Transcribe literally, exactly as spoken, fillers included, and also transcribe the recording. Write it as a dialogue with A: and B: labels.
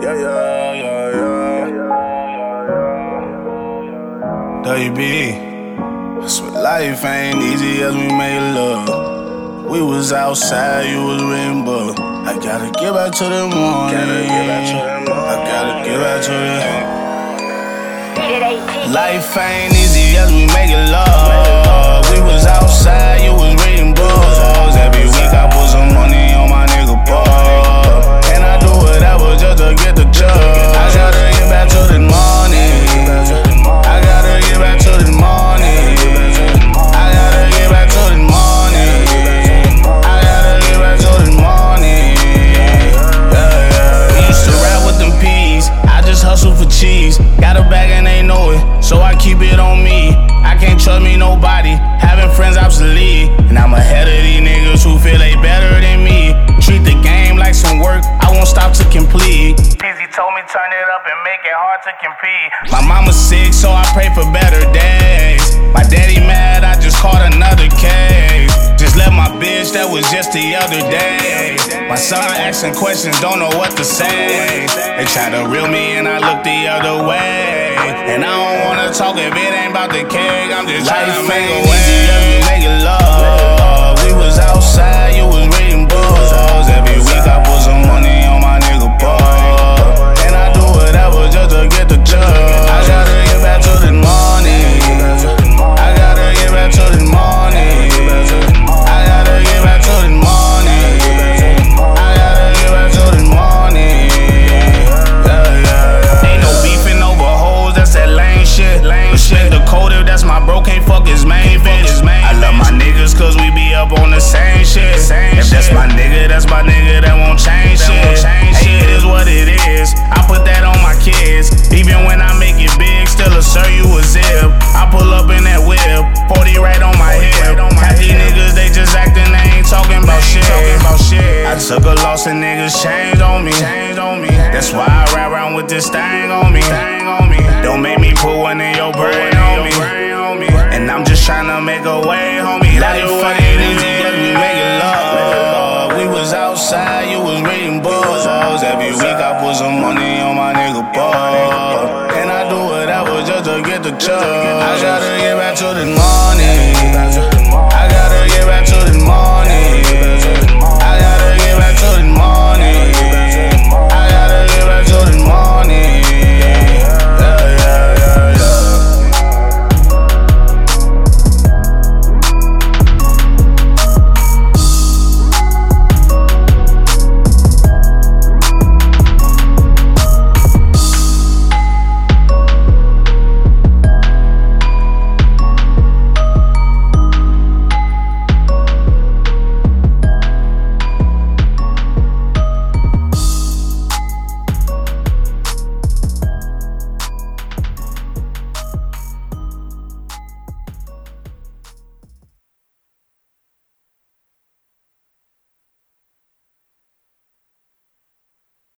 A: Yeah, yeah, yeah, yeah. W B, I swear life ain't easy as we make love. We was outside, you was reading book. I gotta get back to the morning. Gotta get back to the morning. I gotta get back to the life ain't easy as we make it love. We was outside, you was reading books. Every week I put some money on my nigga ball. And I do whatever just to get the job. I gotta get back to the morning. I gotta get back to the morning. I gotta get back to the morning. I gotta get back to the morning. Yeah, yeah. We used to rap with them peas. I just hustle for cheese. Got a bag and they know it, so I keep it on me. I can't trust me nobody. Having friends obsolete. And I'm ahead of these niggas who feel they better than me. Treat the game like some work, I won't stop to complete. Pizzy told me turn it up and make it hard to compete. My mama's sick, so I pray for better days. My daddy mad, I just caught another case. Just left my bitch, that was just the other day. My son asking questions, don't know what to say. They try to reel me and I look the other way. And I don't wanna talk if it ain't about the cake. I'm just trying to make a way. Make it love. We was outside, you was reading books. Every week I put some money on my nigga ball. And I do whatever just to get the job. I gotta get back to the morning. I gotta get back to the morning. I gotta get back to the morning. I gotta get back to the morning. Yeah, yeah, yeah. Ain't no beefing over hoes, that's that lame shit. Lame shit. The code if that's my bro, can't fuck his main bitch. I love my niggas cause we be up on the same shit. If that's my nigga, that's my nigga, that won't change shit. Hey, it is what it is. I put that on my kids. Even when I make it big, still a sir, you a zip. I pull up in that whip, forty right on my hip. Half these niggas, they just acting, they ain't talking about shit. I took a loss and niggas changed on me. That's why I ride around with this thing on me. Don't make me put one in your brain on me. And I'm just tryna make a way, homie. Life ain't easy as we make it love. We was outside, you was reading books. Every week I put some money on my nigga ball. And I do whatever just to get the job.